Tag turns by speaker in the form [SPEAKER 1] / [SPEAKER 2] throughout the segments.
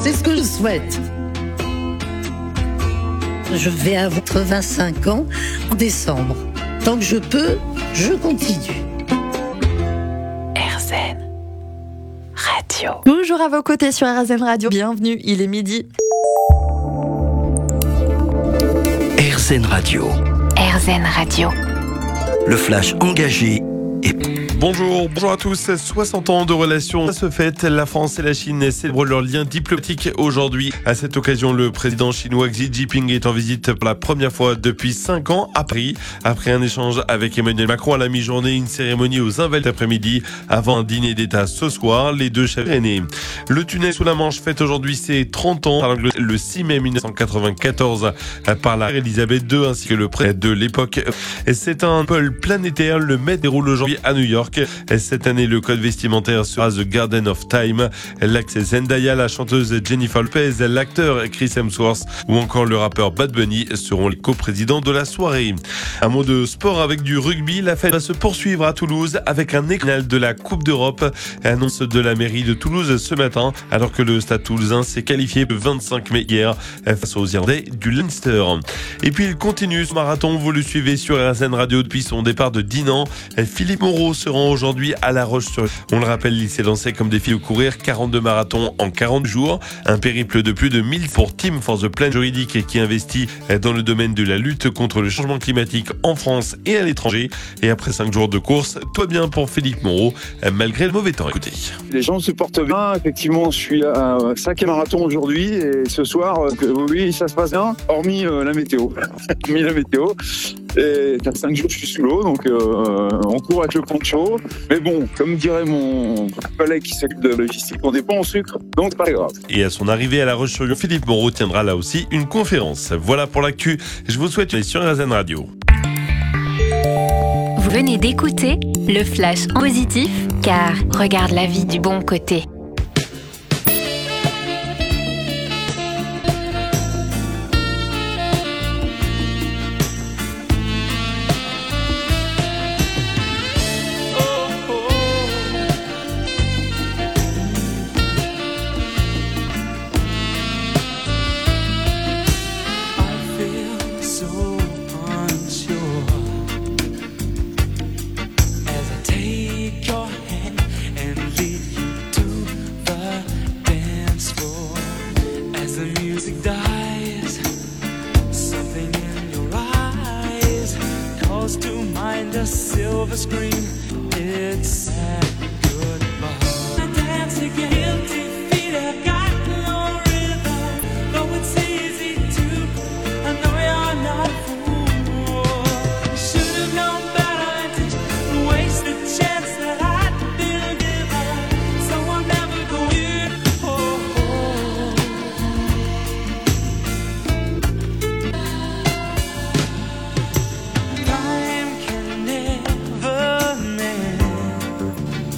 [SPEAKER 1] C'est ce que je souhaite. Je vais avoir 85 ans en décembre. Tant que je peux, je continue.
[SPEAKER 2] RZN Radio.
[SPEAKER 3] Toujours à vos côtés sur RZN Radio. Bienvenue, il est midi.
[SPEAKER 4] RZN Radio.
[SPEAKER 2] RZN Radio.
[SPEAKER 4] Le flash engagé et...
[SPEAKER 5] Bonjour à tous. 60 ans de relations se fêtent. La France et la Chine célèbrent leurs liens diplomatiques aujourd'hui. À cette occasion, le président chinois Xi Jinping est en visite pour la première fois depuis 5 ans à Paris. Après un échange avec Emmanuel Macron à la mi-journée, une cérémonie aux Invalides après-midi avant un dîner d'État ce soir. Les deux chefs aînés. Le tunnel sous la Manche fête aujourd'hui ses 30 ans. Le 6 mai 1994 par la reine Elisabeth II ainsi que le prêtre de l'époque. C'est un pôle planétaire. Le Met déroule aujourd'hui à New York. Cette année, le code vestimentaire sera The Garden of Time. L'actrice Zendaya, la chanteuse Jennifer Lopez, l'acteur Chris Hemsworth ou encore le rappeur Bad Bunny seront les coprésidents de la soirée. Un mot de sport avec du rugby. La fête va se poursuivre à Toulouse avec un éclat de la Coupe d'Europe. Annonce de la mairie de Toulouse ce matin, alors que le Stade Toulousain s'est qualifié le 25 mai hier face aux Irlandais du Leinster. Et puis il continue ce marathon. Vous le suivez sur RZN Radio depuis son départ de Dinan. Philippe Moreau se rend aujourd'hui à La Roche-sur-Yon. On le rappelle, il s'est lancé comme défi de courir 42 marathons en 40 jours. Un périple de plus de 1000 pour Team for the Planet Juridique qui investit dans le domaine de la lutte contre le changement climatique en France et à l'étranger. Et après 5 jours de course, tout va bien pour Philippe Moreau, malgré le mauvais temps. Écoutez.
[SPEAKER 6] Les gens se portent bien. Effectivement, je suis à 5e marathon aujourd'hui et ce soir, oui, ça se passe bien, hormis la météo. Hormis la météo. Et t'as 5 jours, je suis sous l'eau, donc on court avec le poncho. Mais bon, comme dirait mon collègue qui s'occupe de logistique, on dépend en sucre, donc c'est pas grave.
[SPEAKER 5] Et à son arrivée à La Roche-sur-Yon, Philippe Moreau tiendra là aussi une conférence. Voilà pour l'actu. Je vous souhaite une sur RZN Radio.
[SPEAKER 2] Vous venez d'écouter le flash en positif, car regarde la vie du bon côté.
[SPEAKER 7] Silver screen, it's sad goodbye. I dance again, guilty feet have got no rhythm. Though it's easy to, I know you're not a fool. You should have known better than to waste the chance that I'd been given. So I'll never go in. Time can never mend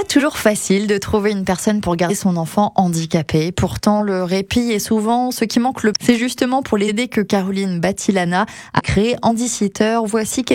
[SPEAKER 3] Toujours facile de trouver une personne pour garder son enfant handicapé. Pourtant, le répit est souvent ce qui manque. C'est justement pour l'aider que Caroline Batilana a créé Handysitter. Voici quelques